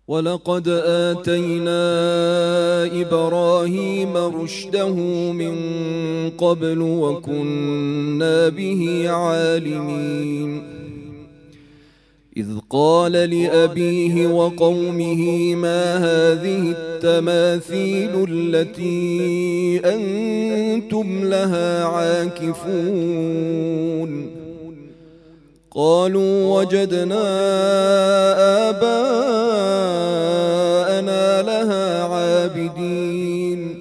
ولقد آتينا إبراهيم رشده من قبل وكنا به عالمين إذ قال لأبيه وقومه ما هذه التماثيل التي أنتم لها عاكفون قالوا وجدنا آباءنا لها عابدين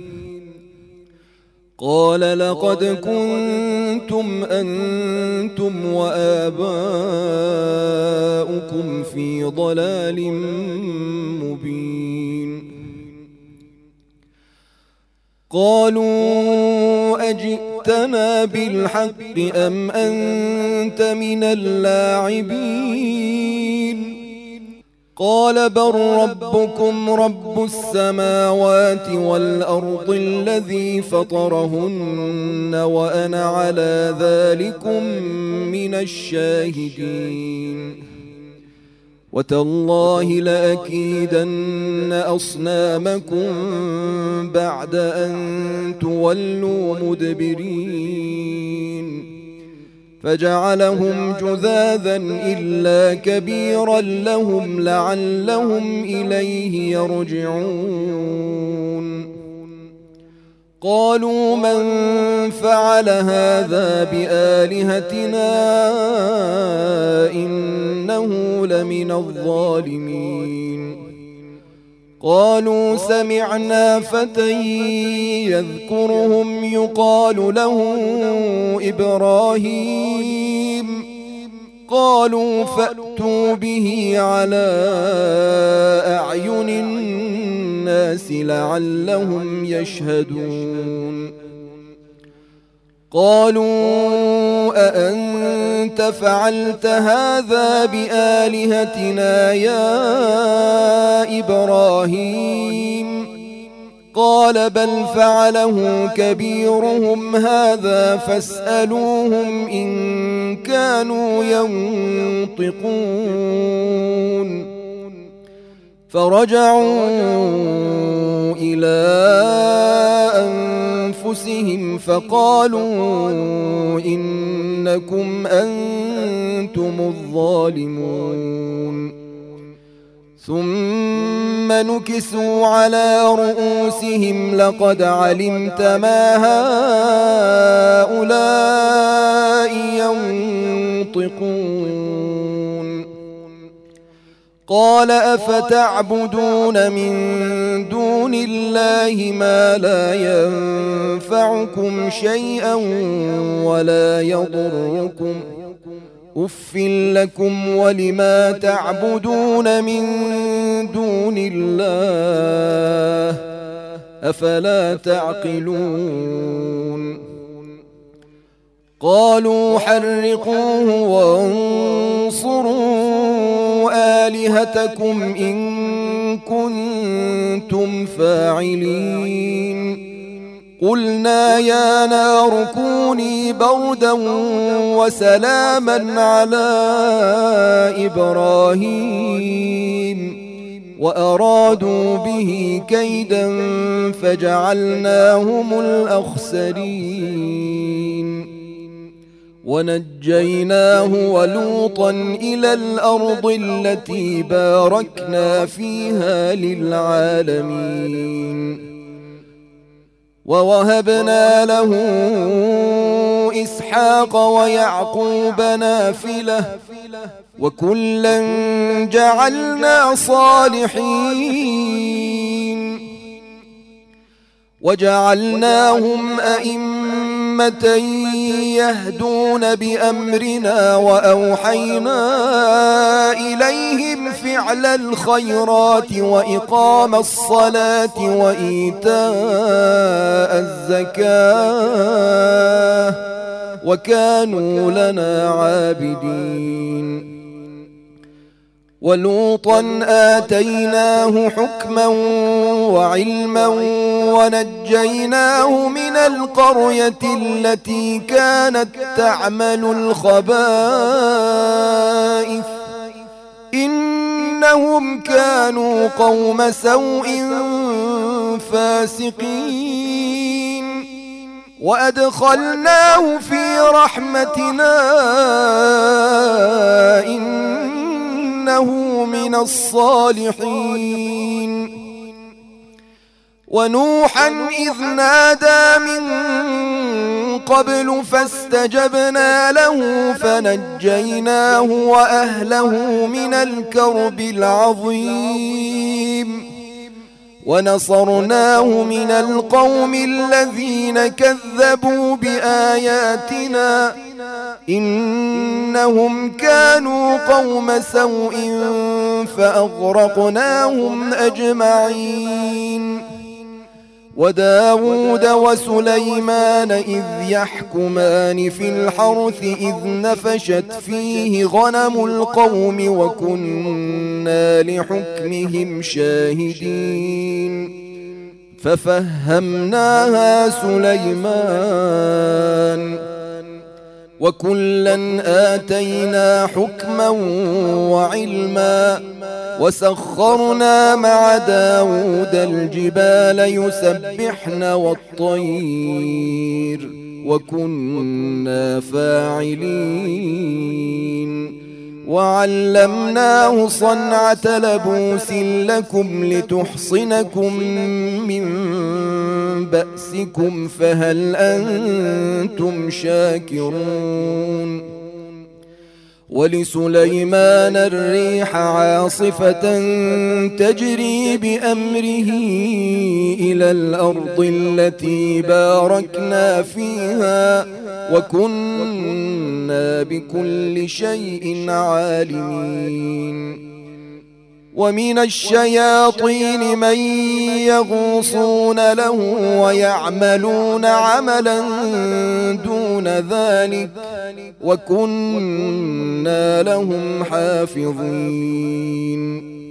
قال لقد كنتم أنتم وآباؤكم في ضلال مبين قالوا أجئتنا بالحق أم أنت من اللاعبين قال بل ربكم رب السماوات والأرض الذي فطرهن وأنا على ذلكم من الشاهدين وتالله لأكيدن أصنامكم بعد أن تولوا مدبرين فجعلهم جذاذا إلا كبيرا لهم لعلهم إليه يرجعون قالوا من فعل هذا بآلهتنا إنه لمن الظالمين قالوا سمعنا فتى يذكرهم يقال له إبراهيم قالوا فأتوا به على أعين الناس لعلهم يشهدون قالوا أأنت فعلت هذا بآلهتنا يا إبراهيم قال بل فعله كبيرهم هذا فاسألوهم إن كانوا ينطقون فرجعوا إلى أنفسهم فقالوا إنكم أنتم الظالمون ثم نكسوا على رؤوسهم لقد علمت ما هؤلاء ينطقون قال أفتعبدون من دون الله ما لا ينفعكم شيئا ولا يضركم أف لكم ولما تعبدون من دون الله أفلا تعقلون قالوا حرقوه وانصروا آلهتكم إن كنتم فاعلين قلنا يا نار كوني بردا وسلاما على إبراهيم وأرادوا به كيدا فجعلناهم الأخسرين ونجيناه ولوطا إلى الأرض التي باركنا فيها للعالمين ووهبنا له إسحاق ويعقوب نافلة وكلا جعلنا صالحين وجعلناهم أئمة يهدون بأمرنا وأوحينا إليهم فعل الخيرات وإقام الصلاة وإيتاء الزكاة وكانوا لنا عابدين ولوطا آتيناه حكما وعلما ونجيناه من القرية التي كانت تعمل الخبائث إنهم كانوا قوم سوء فاسقين وأدخلناه في رحمتنا إنه من الصالحين ونوحا إذ نادى من قبل فاستجبنا له فنجيناه وأهله من الكرب العظيم ونصرناه من القوم الذين كذبوا بآياتنا إنهم كانوا قوم سوء فأغرقناهم أجمعين وداود وسليمان إذ يحكمان في الحرث إذ نفشت فيه غنم القوم وكنا لحكمهم شاهدين ففهمناها سليمان وكلا آتينا حكما وعلما وسخرنا مع داود الجبال يسبحن والطير وكنا فاعلين وعلمناه صنعة لبوس لكم لتحصنكم من بأسكم فهل أنتم شاكرون ولسليمان الريح عاصفة تجري بأمره إلى الأرض التي باركنا فيها وكنا بكل شيء عالمين ومن الشياطين من يغوصون له ويعملون عملا دون ذلك وكنا لهم حافظين